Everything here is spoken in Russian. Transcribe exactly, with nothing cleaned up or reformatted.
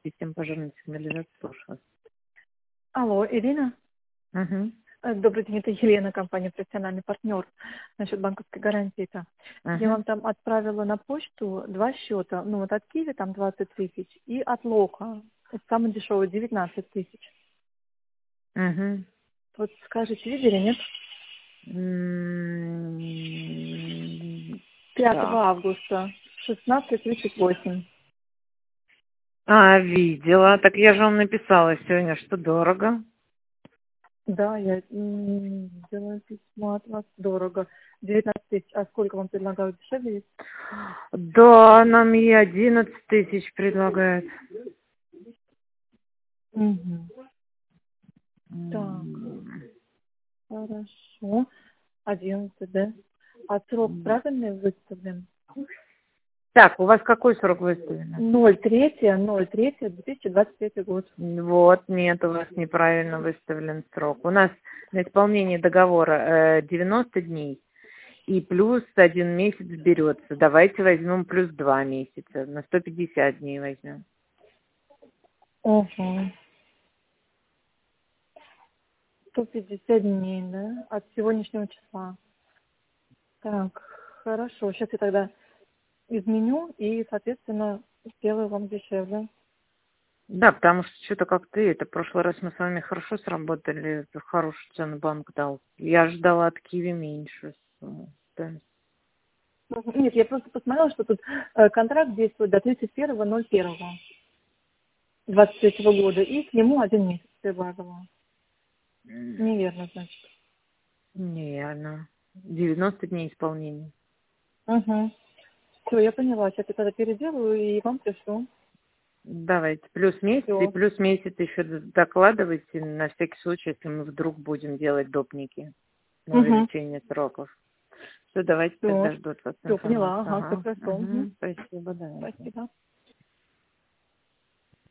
Система пожарной сигнализации, слушаю вас. Алло, Ирина? Угу. Э, Добрый день, это Елена, компания «Профессиональный партнер» насчет банковской гарантии-то. Я Угу. вам там отправила на почту два счета. Ну, вот от Киви там двадцать тысяч и от Лоха, вот самый дешевый, девятнадцать тысяч. Угу. Вот скажите, видели, нет? М, Так. пятого августа, шестнадцать тридцать восемь. А, видела. Так я же вам написала сегодня, что дорого. Да, я м, сделаю письмо от вас. Дорого. девятнадцать тысяч. А сколько вам предлагают? Дешевле есть? Да, нам и одиннадцать тысяч предлагают. Угу. Так, М, хорошо. Одиннадцать, да? А срок правильный выставлен? Так, у вас какой срок выставлен? ноль третье, ноль третье, две тысячи двадцать третий год. Вот, нет, у вас неправильно выставлен срок. У нас на исполнение договора э, девяносто дней и плюс один месяц берется. Давайте возьмем плюс два месяца, на сто пятьдесят дней возьмем. Угу. сто пятьдесят дней, да? От сегодняшнего числа. Так, хорошо. Сейчас я тогда изменю и, соответственно, сделаю вам дешевле. Да, потому что что-то как ты, это в прошлый раз мы с вами хорошо сработали, хорошую цену банк дал. Я ждала от Киви меньше сумму. Да. Мгм. Нет, я просто посмотрела, что тут э, контракт действует до тридцать первого ноль первого двадцать третьего года, и к нему один месяц прибавила. М, Неверно, значит. Неверно. девяносто дней исполнения. Угу. Все, я поняла. Сейчас я тогда переделаю и вам пришлю. Давайте, плюс месяц и Все. плюс месяц еще докладывайте на всякий случай, если мы вдруг будем делать допники на Угу. увеличение сроков. Все, давайте Все. тогда жду от вас Все, информацию. поняла. Ага, все Ага. хорошо. Угу. Угу. Спасибо, да. Спасибо.